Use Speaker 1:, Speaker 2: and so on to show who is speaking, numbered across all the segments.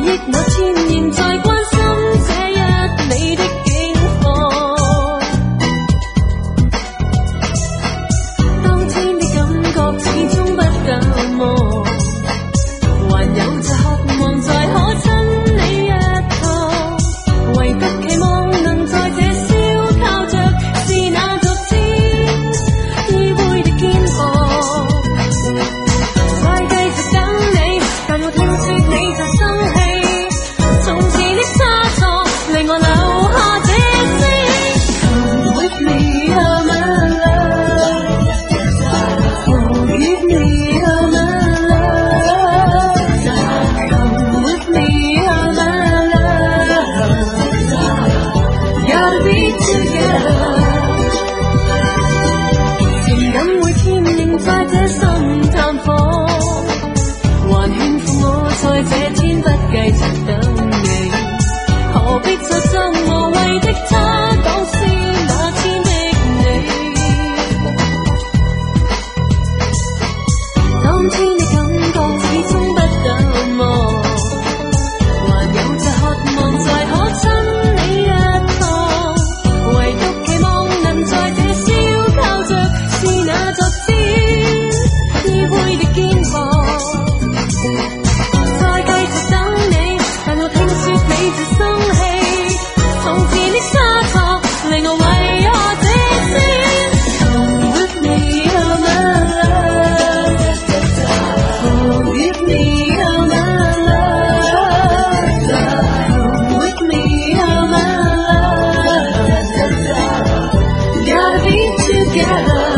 Speaker 1: 忆那天仍在關心這一你的境況。當天的感覺始終不淡忘，還有着渴望再可親你一趟，唯獨期望能在這燒烤着是那逐漸依偎的肩膀。再繼續等你，但我聽說你就生氣，從前的差錯令我留下這聲 Come with me, oh my love, forgive me, oh my love, come with me, oh my love, gotta be together。 情感每天仍在這心探訪，還勸服我在這天不繼續等你，何必再生無謂的他講是那天的你。當天的感覺始終不淡忘，還有着渴望再可親你一趟，唯獨期望能在這燒烤着是那昨天依偎的肩膀。再繼續等你，但我聽說你就生氣，從前的差錯令我為何這聲 Come with me, oh my love, forgive me, oh my love, come with me, oh my love, gotta be together。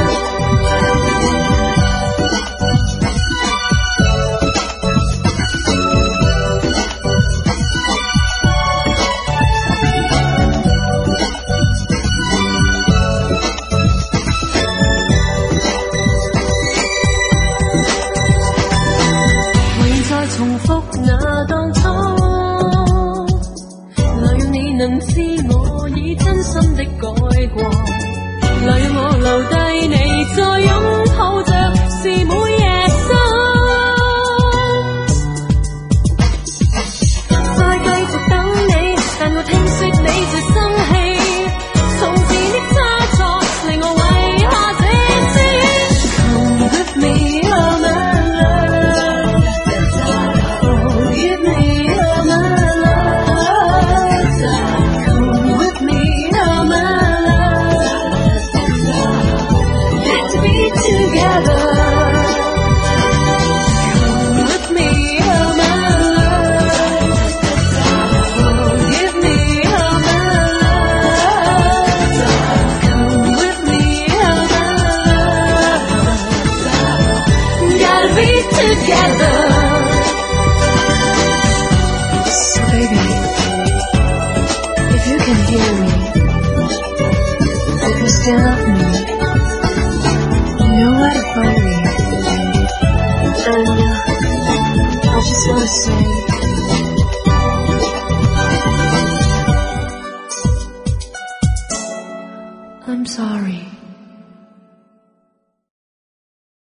Speaker 1: 為再重複那當初，來讓你能知我已真心的改過，來讓我留低你再擁抱着是每夜心。再繼續等你，但我聽說你在生氣，從前的差錯令我為何這聲 Come with me, oh my love, forgive me, oh my love, come with me, oh my love, got to be together。 Come with me, oh my love, forgive me, oh my love, come with me, oh my love, gotta be together。 So baby, if you can hear me, if you still love me, you know where to find me. And I just want to say, I'm sorry.